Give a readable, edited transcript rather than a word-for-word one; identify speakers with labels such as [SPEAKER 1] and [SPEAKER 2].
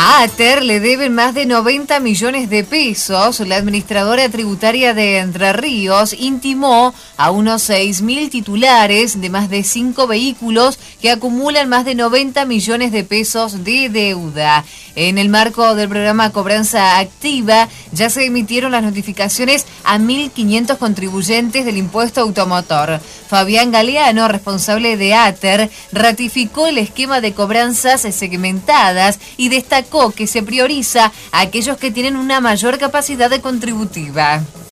[SPEAKER 1] A ATER le deben más de 90 millones de pesos. La administradora tributaria de Entre Ríos intimó a unos 6.000 titulares de más de 5 vehículos que acumulan más de 90 millones de pesos de deuda. En el marco del programa Cobranza Activa, ya se emitieron las notificaciones a 1.500 contribuyentes del impuesto automotor. Fabián Galeano, responsable de ATER, ratificó el esquema de cobranzas segmentadas y destacó que se prioriza a aquellos que tienen una mayor capacidad contributiva.